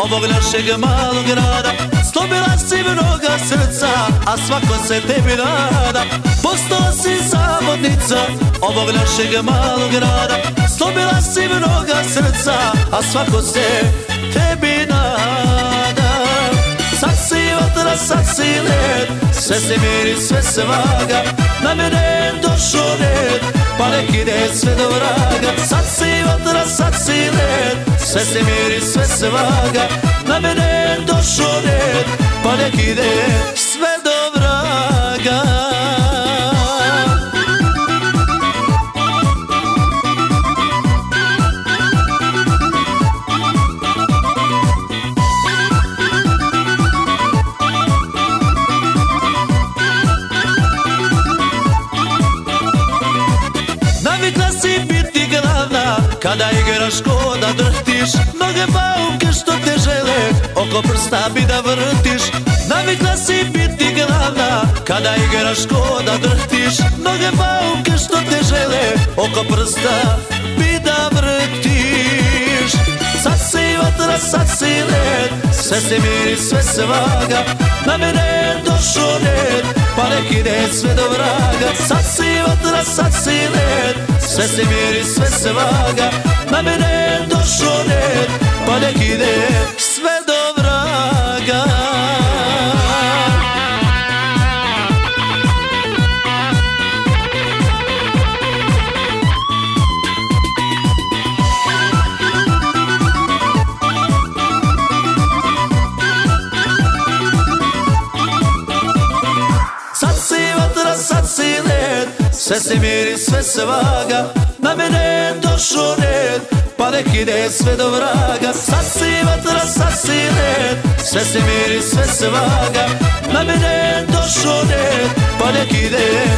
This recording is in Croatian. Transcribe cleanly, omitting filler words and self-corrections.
ovog našeg malog grada. Slomila si mnoga srca, a svako se tebi nada. Postala si zavodnica ovog našeg malog grada. Slomila si mnoga srca, a svako se tebi nada. Sad si vatra, sad si led, sve se miri, sve se vaga. Na mene je došao red, pa nek ide sve do vraga. Sad si vatra, sad si led, sve se miri, sve se vaga. Na mene je došao red, pa nek ide sve do vraga. Navikla si biti glavna, kada igraš ko da drhtiš. Mnoge bauke što te žele, oko prsta bi da vrtiš. Navikla si biti glavna, kada igraš ko da drhtiš. Mnoge bauke što te žele, oko prsta bi da vrtiš. Sad si vatra, sad si led, sve se miri, sve se vaga. Na mene je došao red, pa nek ide sve do vraga. Sad si vatra, sad si led, sve se miri, sve se vaga. Na mene je došao red, pa nek ide sve do vraga. Sad si led, sve se miri, sve se vaga. Na mene je došao red, pa nek ide sve do vraga. Sad si vatra, sad si led, sve se miri, sve se vaga. Na mene je došao red, pa nek ide